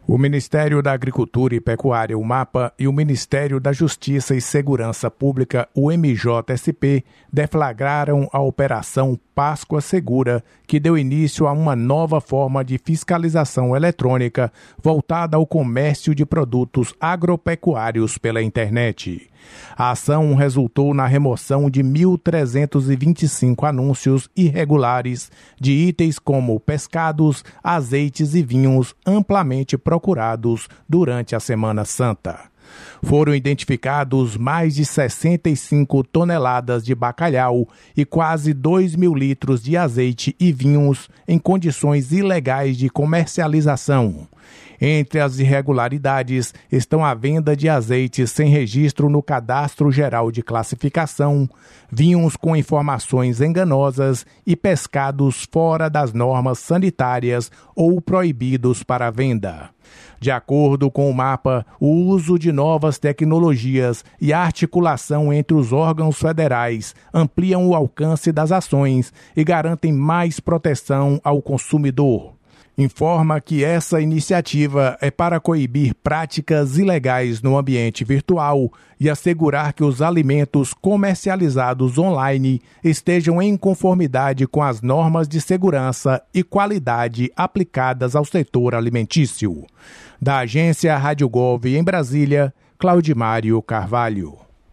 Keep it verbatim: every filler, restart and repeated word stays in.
O Ministério da Agricultura e Pecuária, o MAPA, e o Ministério da Justiça e Segurança Pública, o M J S P, deflagraram a Operação Páscoa Segura, que deu início a uma nova forma de fiscalização eletrônica voltada ao comércio de produtos agropecuários pela internet. A ação resultou na remoção de mil trezentos e vinte e cinco anúncios irregulares de itens como pescados, azeites e vinhos amplamente procurados durante a Semana Santa. Foram identificados mais de sessenta e cinco toneladas de bacalhau e quase dois mil litros de azeite e vinhos em condições ilegais de comercialização. Entre as irregularidades estão a venda de azeites sem registro no Cadastro Geral de Classificação, vinhos com informações enganosas e pescados fora das normas sanitárias ou proibidos para venda. De acordo com o MAPA, o uso de novas tecnologias e a articulação entre os órgãos federais ampliam o alcance das ações e garantem mais proteção ao consumidor. Informa que essa iniciativa é para coibir práticas ilegais no ambiente virtual e assegurar que os alimentos comercializados online estejam em conformidade com as normas de segurança e qualidade aplicadas ao setor alimentício. Da agência Rádio Gov em Brasília, Claudimário Carvalho.